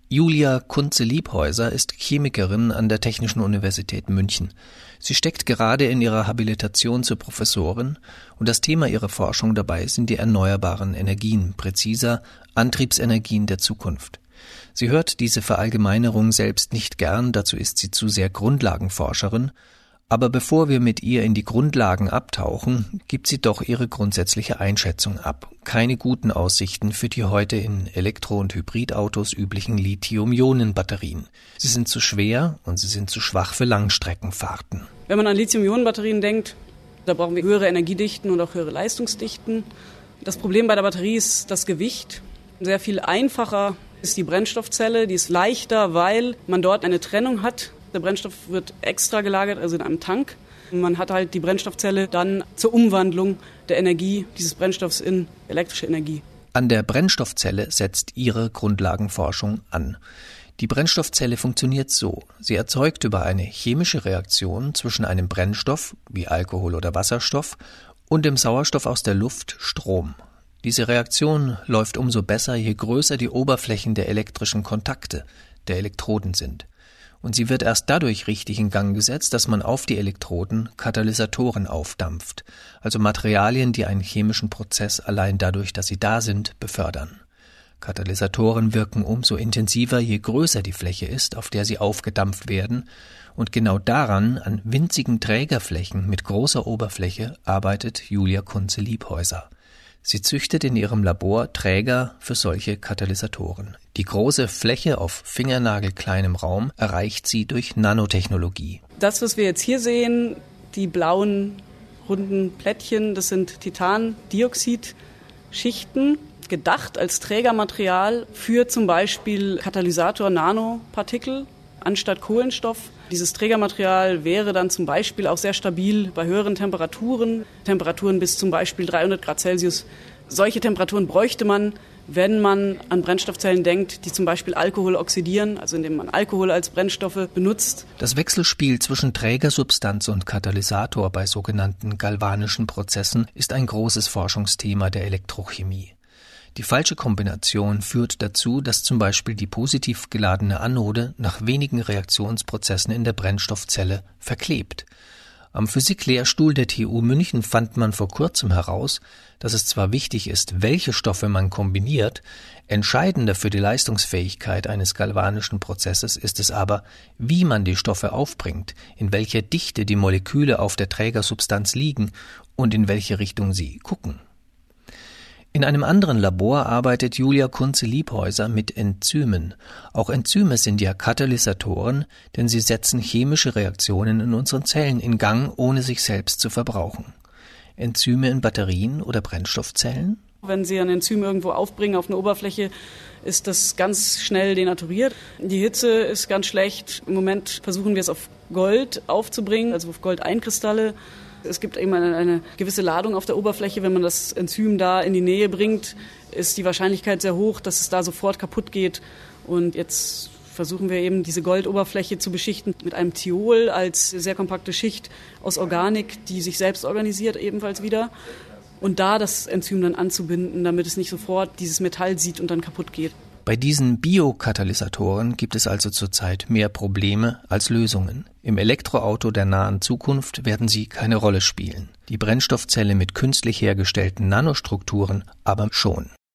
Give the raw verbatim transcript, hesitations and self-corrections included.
Julia Kunze-Liebhäuser ist Chemikerin an der Technischen Universität München. Sie steckt gerade in ihrer Habilitation zur Professorin und das Thema ihrer Forschung dabei sind die erneuerbaren Energien, präziser Antriebsenergien der Zukunft. Sie hört diese Verallgemeinerung selbst nicht gern, dazu ist sie zu sehr Grundlagenforscherin. Aber bevor wir mit ihr in die Grundlagen abtauchen, gibt sie doch ihre grundsätzliche Einschätzung ab. Keine guten Aussichten für die heute in Elektro- und Hybridautos üblichen Lithium-Ionen-Batterien. Sie sind zu schwer und sie sind zu schwach für Langstreckenfahrten. Wenn man an Lithium-Ionen-Batterien denkt, da brauchen wir höhere Energiedichten und auch höhere Leistungsdichten. Das Problem bei der Batterie ist das Gewicht. Sehr viel einfacher ist die Brennstoffzelle, die ist leichter, weil man dort eine Trennung hat. Der Brennstoff wird extra gelagert, also in einem Tank. Man hat halt die Brennstoffzelle dann zur Umwandlung der Energie dieses Brennstoffs in elektrische Energie. An der Brennstoffzelle setzt ihre Grundlagenforschung an. Die Brennstoffzelle funktioniert so. Sie erzeugt über eine chemische Reaktion zwischen einem Brennstoff, wie Alkohol oder Wasserstoff, und dem Sauerstoff aus der Luft Strom. Diese Reaktion läuft umso besser, je größer die Oberflächen der elektrischen Kontakte, der Elektroden sind. Und sie wird erst dadurch richtig in Gang gesetzt, dass man auf die Elektroden Katalysatoren aufdampft, also Materialien, die einen chemischen Prozess allein dadurch, dass sie da sind, befördern. Katalysatoren wirken umso intensiver, je größer die Fläche ist, auf der sie aufgedampft werden, und genau daran, an winzigen Trägerflächen mit großer Oberfläche, arbeitet Julia Kunze-Liebhäuser. Sie züchtet in ihrem Labor Träger für solche Katalysatoren. Die große Fläche auf fingernagelkleinem Raum erreicht sie durch Nanotechnologie. Das, was wir jetzt hier sehen, die blauen, runden Plättchen, das sind Titandioxidschichten, gedacht als Trägermaterial für zum Beispiel Katalysator-Nanopartikel anstatt Kohlenstoff. Dieses Trägermaterial wäre dann zum Beispiel auch sehr stabil bei höheren Temperaturen, Temperaturen bis zum Beispiel dreihundert Grad Celsius. Solche Temperaturen bräuchte man, wenn man an Brennstoffzellen denkt, die zum Beispiel Alkohol oxidieren, also indem man Alkohol als Brennstoffe benutzt. Das Wechselspiel zwischen Trägersubstanz und Katalysator bei sogenannten galvanischen Prozessen ist ein großes Forschungsthema der Elektrochemie. Die falsche Kombination führt dazu, dass zum Beispiel die positiv geladene Anode nach wenigen Reaktionsprozessen in der Brennstoffzelle verklebt. Am Physiklehrstuhl der T U München fand man vor kurzem heraus, dass es zwar wichtig ist, welche Stoffe man kombiniert, entscheidender für die Leistungsfähigkeit eines galvanischen Prozesses ist es aber, wie man die Stoffe aufbringt, in welcher Dichte die Moleküle auf der Trägersubstanz liegen und in welche Richtung sie gucken. In einem anderen Labor arbeitet Julia Kunze-Liebhäuser mit Enzymen. Auch Enzyme sind ja Katalysatoren, denn sie setzen chemische Reaktionen in unseren Zellen in Gang, ohne sich selbst zu verbrauchen. Enzyme in Batterien oder Brennstoffzellen? Wenn Sie ein Enzym irgendwo aufbringen auf eine Oberfläche, ist das ganz schnell denaturiert. Die Hitze ist ganz schlecht. Im Moment versuchen wir es auf Gold aufzubringen, also auf Goldeinkristalle. Es gibt eben eine, eine gewisse Ladung auf der Oberfläche. Wenn man das Enzym da in die Nähe bringt, ist die Wahrscheinlichkeit sehr hoch, dass es da sofort kaputt geht. Und jetzt versuchen wir eben, diese Goldoberfläche zu beschichten mit einem Thiol als sehr kompakte Schicht aus Organik, die sich selbst organisiert ebenfalls wieder. Und da das Enzym dann anzubinden, damit es nicht sofort dieses Metall sieht und dann kaputt geht. Bei diesen Biokatalysatoren gibt es also zurzeit mehr Probleme als Lösungen. Im Elektroauto der nahen Zukunft werden sie keine Rolle spielen. Die Brennstoffzelle mit künstlich hergestellten Nanostrukturen aber schon.